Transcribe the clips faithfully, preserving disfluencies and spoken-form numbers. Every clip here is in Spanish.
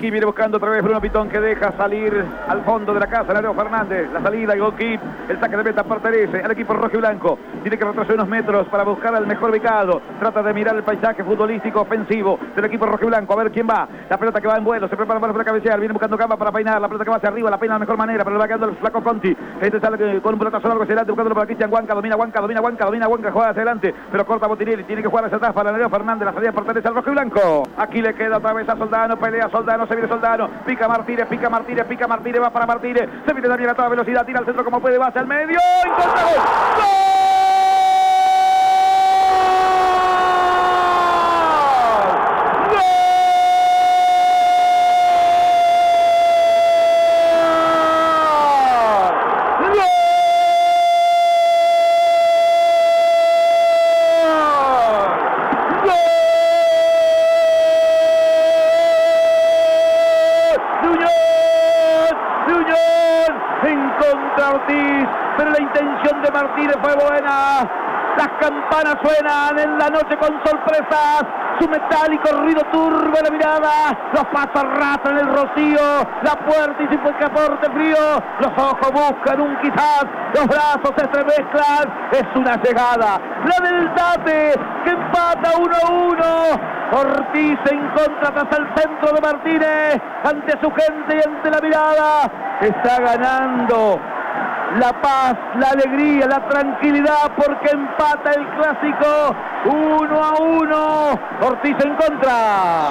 Aquí viene buscando otra vez Bruno Pitón, que deja salir al fondo de la casa Leo Fernández. La salida, el goal kick, el saque de meta pertenece al equipo rojo y blanco. Tiene que retroceder unos metros para buscar al mejor ubicado. Trata de mirar el paisaje futbolístico ofensivo del equipo rojo y blanco. A ver quién va. La pelota que va en vuelo, se prepara para cabecear. Viene buscando Gamba para peinar. La pelota que va hacia arriba, la peina de la mejor manera, pero le va quedando el flaco Conti. Este sale con un pelotazo largo hacia adelante, buscándolo para Cristian Huanca. Domina Huanca, domina Huanca, domina Huanca, juega hacia adelante, pero corta Botinelli. Tiene que jugar hacia atrás para Leo Fernández. La salida pertenece al rojo y blanco. Aquí le queda otra vez a Soldano. Pelea Soldano, se viene Soldano. Pica Martínez, pica Martínez, pica Martínez. Va para Martínez. Se viene también a toda velocidad. Tira al centro como puede, va hacia el medio. ¡Y contra gol! ¡Gol! Ortiz, pero la intención de Martínez fue buena. Las campanas suenan en la noche con sorpresas. Su metálico ruido turba la mirada. Los pasos arrastran el rocío. La puerta y sin pasaporte frío. Los ojos buscan un quizás. Los brazos se entremezclan. Es una llegada. La del Tate, que empata uno a uno. Ortiz en contra tras el centro de Martínez. Ante su gente y ante la mirada. Está ganando la paz, la alegría, la tranquilidad, porque empata el clásico uno a uno. Ortiz en contra.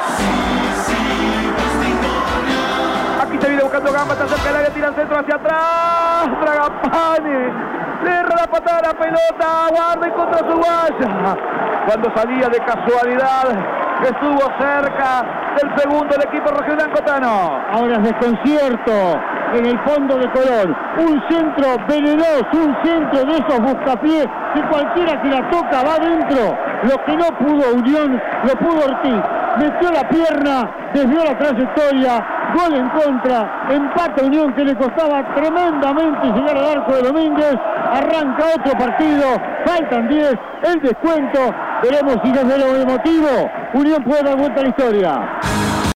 Aquí se viene buscando Gamba, está cerca del área, tira el centro hacia atrás. Fragapane le erra la patada a la pelota, guarda en contra su guaya. Cuando salía de casualidad, estuvo cerca del segundo el equipo rojiblanco, Tano. Ahora es desconcierto en el fondo de Colón. Un centro venenoso, un centro de esos buscapiés que cualquiera que la toca va adentro. Lo que no pudo Unión, lo pudo Ortiz. Metió la pierna, desvió la trayectoria, gol en contra, empata Unión que le costaba tremendamente llegar al arco de Domínguez. Arranca otro partido, faltan diez, el descuento. Veremos si desde lo emotivo Unión puede dar vuelta a la historia.